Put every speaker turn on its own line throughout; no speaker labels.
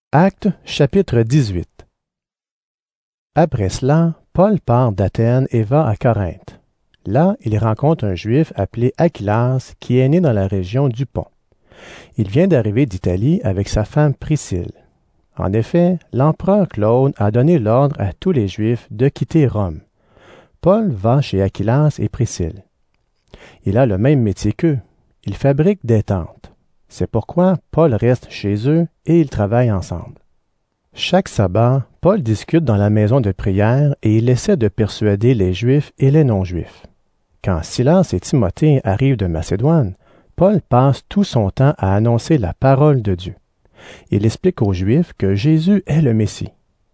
Actes chapitre 18. Après cela, Paul part d'Athènes et va à Corinthe. Là, il rencontre un Juif appelé Aquilas qui est né dans la région du Pont. Il vient d'arriver d'Italie avec sa femme Priscille. En effet, l'empereur Claude a donné l'ordre à tous les Juifs de quitter Rome. Paul va chez Aquilas et Priscille. Il a le même métier qu'eux. Il fabrique des tentes. C'est pourquoi Paul reste chez eux et ils travaillent ensemble. Chaque sabbat, Paul discute dans la maison de prière et il essaie de persuader les Juifs et les non-Juifs. Quand Silas et Timothée arrivent de Macédoine, Paul passe tout son temps à annoncer la parole de Dieu. Il explique aux Juifs que Jésus est le Messie.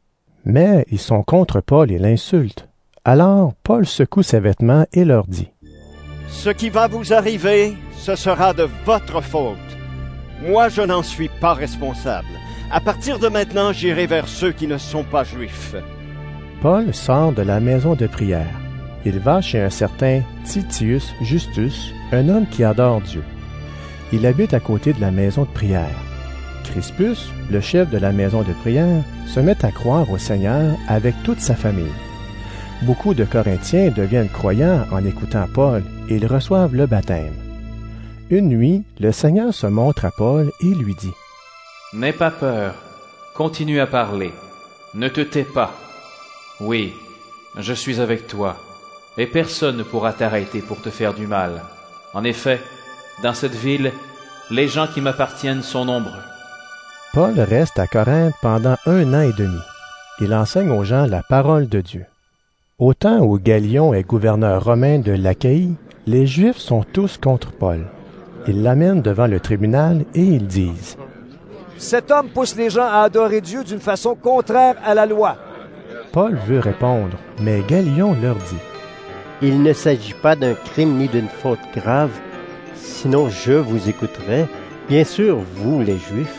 Mais ils sont contre Paul et l'insultent. Alors Paul secoue ses vêtements et leur dit:
« Ce qui va vous arriver, ce sera de votre faute. Moi, je n'en suis pas responsable. À partir de maintenant, j'irai vers ceux qui ne sont pas juifs. »
Paul sort de la maison de prière. Il va chez un certain Titius Justus, un homme qui adore Dieu. Il habite à côté de la maison de prière. Crispus, le chef de la maison de prière, se met à croire au Seigneur avec toute sa famille. Beaucoup de Corinthiens deviennent croyants en écoutant Paul et ils reçoivent le baptême. Une nuit, le Seigneur se montre à Paul et lui dit:
« N'aie pas peur, continue à parler, ne te tais pas. Oui, je suis avec toi, et personne ne pourra t'arrêter pour te faire du mal. En effet, dans cette ville, les gens qui m'appartiennent sont nombreux. »
Paul reste à Corinthe pendant 1 an et demi. Il enseigne aux gens la parole de Dieu. Au temps où Galion est gouverneur romain de l'Achaïe, les Juifs sont tous contre Paul. Ils l'amènent devant le tribunal et ils disent:
« Cet homme pousse les gens à adorer Dieu d'une façon contraire à la loi. »
Paul veut répondre, mais Galion leur dit:
« Il ne s'agit pas d'un crime ni d'une faute grave, sinon je vous écouterai, bien sûr vous les Juifs.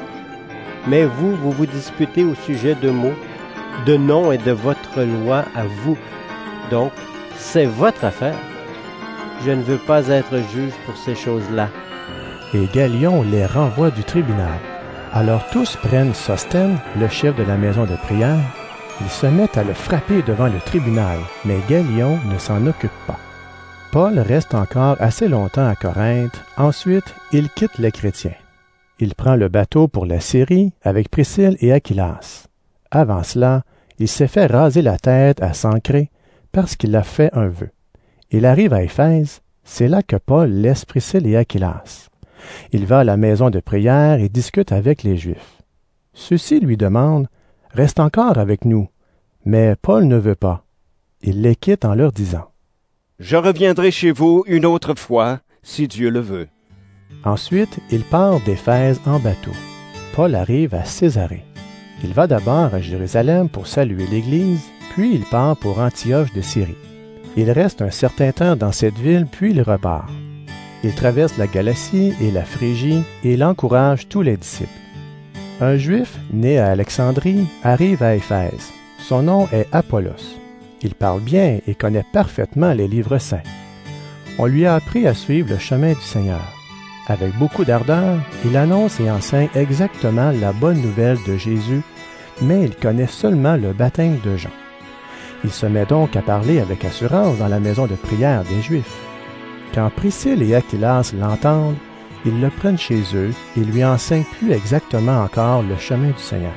Mais vous vous disputez au sujet de mots, de noms et de votre loi à vous. Donc, c'est votre affaire. Je ne veux pas être juge pour ces choses-là. »
Et Galion les renvoie du tribunal. Alors tous prennent Sosthène, le chef de la maison de prière. Ils se mettent à le frapper devant le tribunal, mais Galion ne s'en occupe pas. Paul reste encore assez longtemps à Corinthe. Ensuite, il quitte les chrétiens. Il prend le bateau pour la Syrie avec Priscille et Aquilas. Avant cela, il s'est fait raser la tête à Sancré parce qu'il a fait un vœu. Il arrive à Éphèse, c'est là que Paul laisse Priscille et Aquilas. Il va à la maison de prière et discute avec les Juifs. Ceux-ci lui demandent: « Reste encore avec nous. » Mais Paul ne veut pas. Il les quitte en leur disant:
« Je reviendrai chez vous une autre fois, si Dieu le veut. »
Ensuite, il part d'Éphèse en bateau. Paul arrive à Césarée. Il va d'abord à Jérusalem pour saluer l'Église, puis il part pour Antioche de Syrie. Il reste un certain temps dans cette ville, puis il repart. Il traverse la Galatie et la Phrygie et il encourage tous les disciples. Un Juif né à Alexandrie arrive à Éphèse. Son nom est Apollos. Il parle bien et connaît parfaitement les livres saints. On lui a appris à suivre le chemin du Seigneur. Avec beaucoup d'ardeur, il annonce et enseigne exactement la bonne nouvelle de Jésus, mais il connaît seulement le baptême de Jean. Il se met donc à parler avec assurance dans la maison de prière des Juifs. Quand Priscille et Aquilas l'entendent, ils le prennent chez eux et lui enseignent plus exactement encore le chemin du Seigneur.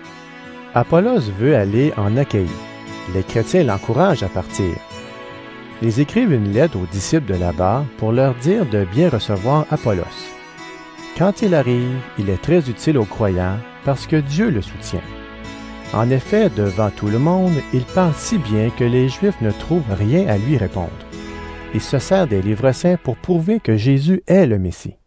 Apollos veut aller en Achaïe. Les chrétiens l'encouragent à partir. Ils écrivent une lettre aux disciples de là-bas pour leur dire de bien recevoir Apollos. Quand il arrive, il est très utile aux croyants parce que Dieu le soutient. En effet, devant tout le monde, il parle si bien que les Juifs ne trouvent rien à lui répondre. Il se sert des livres saints pour prouver que Jésus est le Messie.